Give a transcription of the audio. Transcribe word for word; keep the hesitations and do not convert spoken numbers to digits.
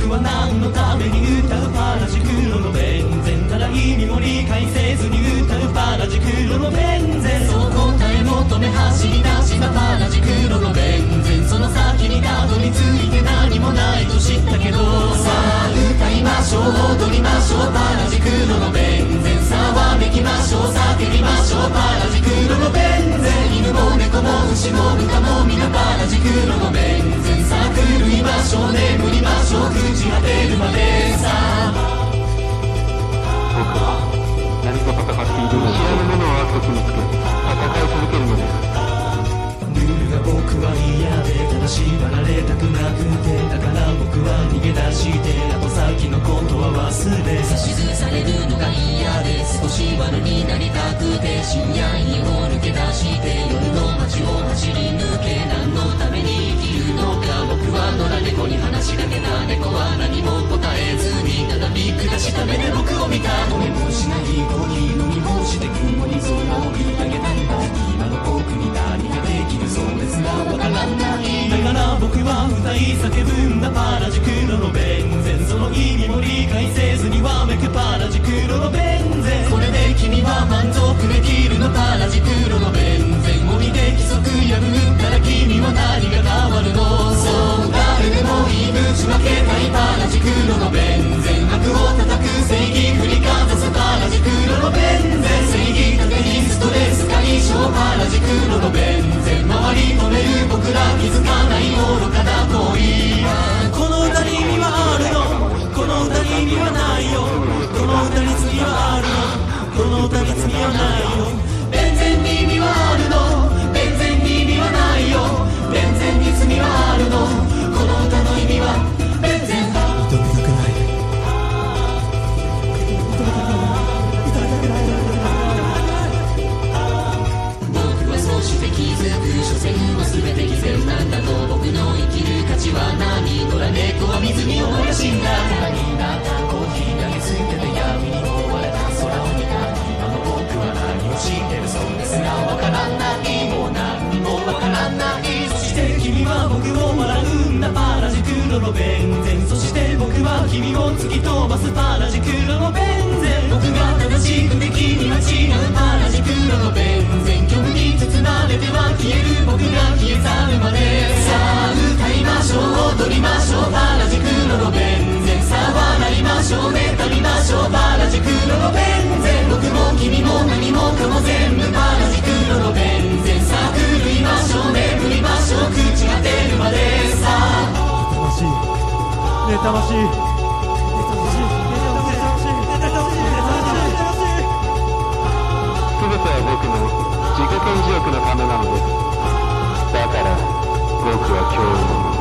僕は何のために歌うパラジクロのベンゼン、ただ意味も理解せずに歌うパラジクロのベンゼン、そう答え求め走り出したパラジクロのベンゼン、その先にたどり着いて何もないと知ったけど、さあ歌いましょう踊りましょうパラジクロのベンゼン、さあわめきましょう叫びましょうパラジクロのベンゼン、犬も猫も牛も豚も皆パラジクロのベンゼン、さあ狂いましょう眠りましょう朽ち果てるまでさあ、 僕は何と戦っているのか知らぬものを悪につけ戦い続けるのです。 ルールが僕は嫌でただ縛られたくなくて、だから僕は逃げ出して後先のことは忘れ、 指図されるのが嫌で少し悪になりたくて、深夜にを抜け出して夜の街を走り抜け、何のために生きるのか、僕は野良猫に話しかけた、猫は何も答えずにただびっくらした目で僕を見た、止めもしないコーヒー飲みもして雲に空を見上げたんだ、今の僕に何ができるそうですがわからない、 だから僕は歌い叫ぶんだパラジクロのベンゼン、その意味も理解せずにわめくパラジクロのベンゼン、これで君は満足できるのパラジクロのベンゼン、森で規則破るから君は何が変わるの、そう誰でもいいぶちまけたいパラジクロのベンゼン、悪を叩く正義振りかざすパラジクロのベンゼン、正義盾にストレス解消パラジクロのベンゼン、周り止める僕ら気づかない愚かな恋、この歌に意味はあるの、この歌に意味はないよ、この歌に罪はあるの、この歌に罪はないよ、ベンゼンに意味はあるの、ベンゼンに意味はないよ、ベンゼンに罪はあるの、この歌の意味はベンゼン、認めたくない僕はそうして気づく、所詮は全て偽善なんだと、僕の生きる価値は何、野良猫は水に溺れ死んだ、空になったコーヒー投げ捨てて闇に覆われた空を見た、今の僕は何をしてるそうですがわからない、もう何にもわからない、そして君は僕を笑うんだパラジクロのベンゼン、そして僕は君を突き飛ばすパラジクロのベンゼン、僕が正しくて君は違うパラジクロのベンゼン、虚無に包まれては消える僕が消え去るまで、さあ歌いましょう踊りましょうパラジクロのベンゼン、さあ笑いましょう妬みましょうパラジクロのベンゼン、僕も君も何もかも全部パラジクロのベンゼン、さあ狂いましょう眠りましょう朽ち果てるまでさあ、 魂ねえ魂ねえ全ては僕の自己顕示欲のためなのです。だから僕は今日も